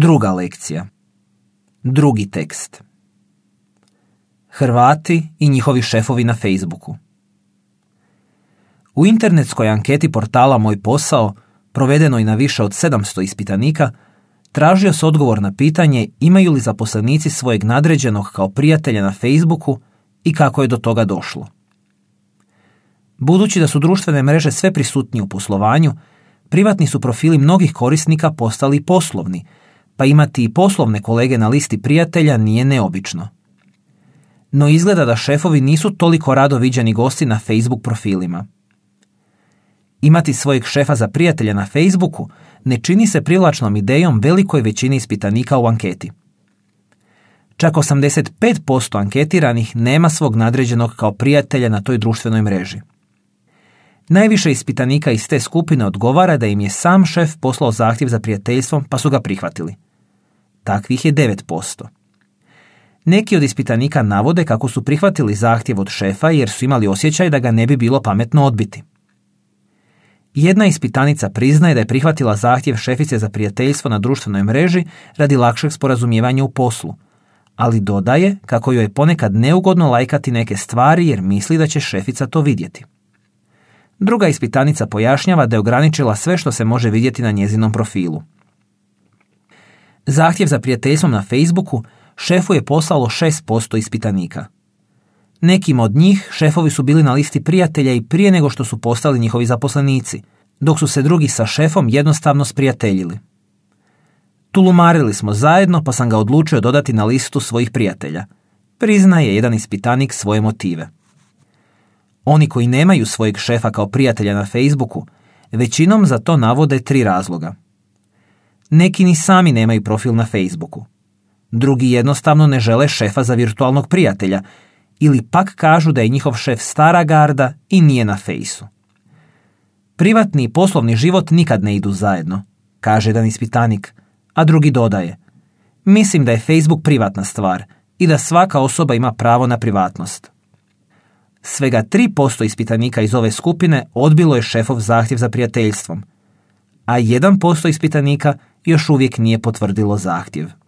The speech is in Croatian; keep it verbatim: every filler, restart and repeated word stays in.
Druga lekcija. Drugi tekst. Hrvati i njihovi šefovi na Facebooku. U internetskoj anketi portala Moj posao, provedenoj na više od sedamsto ispitanika, tražio se odgovor na pitanje imaju li zaposlenici svojeg nadređenog kao prijatelja na Facebooku i kako je do toga došlo. Budući da su društvene mreže sve prisutnije u poslovanju, privatni su profili mnogih korisnika postali poslovni, pa imati i poslovne kolege na listi prijatelja nije neobično. No izgleda da šefovi nisu toliko rado viđeni gosti na Facebook profilima. Imati svojeg šefa za prijatelja na Facebooku ne čini se privlačnom idejom velikoj većini ispitanika u anketi. Čak osamdeset pet posto anketiranih nema svog nadređenog kao prijatelja na toj društvenoj mreži. Najviše ispitanika iz te skupine odgovara da im je sam šef poslao zahtjev za prijateljstvom pa su ga prihvatili. Takvih je devet posto. Neki od ispitanika navode kako su prihvatili zahtjev od šefa jer su imali osjećaj da ga ne bi bilo pametno odbiti. Jedna ispitanica priznaje da je prihvatila zahtjev šefice za prijateljstvo na društvenoj mreži radi lakšeg sporazumijevanja u poslu, ali dodaje kako joj je ponekad neugodno lajkati neke stvari jer misli da će šefica to vidjeti. Druga ispitanica pojašnjava da je ograničila sve što se može vidjeti na njezinom profilu. Zahtjev za prijateljstvom na Facebooku šefu je poslalo šest posto ispitanika. Nekim od njih šefovi su bili na listi prijatelja i prije nego što su postali njihovi zaposlenici, dok su se drugi sa šefom jednostavno sprijateljili. Tulumarili smo zajedno pa sam ga odlučio dodati na listu svojih prijatelja, priznaje jedan ispitanik svoje motive. Oni koji nemaju svojeg šefa kao prijatelja na Facebooku, većinom za to navode tri razloga. Neki ni sami nemaju profil na Facebooku. Drugi jednostavno ne žele šefa za virtualnog prijatelja, ili pak kažu da je njihov šef stara garda i nije na Fejsu. Privatni i poslovni život nikad ne idu zajedno, kaže jedan ispitanik, a drugi dodaje: mislim da je Facebook privatna stvar i da svaka osoba ima pravo na privatnost. Svega tri posto ispitanika iz ove skupine odbilo je šefov zahtjev za prijateljstvom, a jedan posto ispitanika još uvijek nije potvrdilo zahtjev.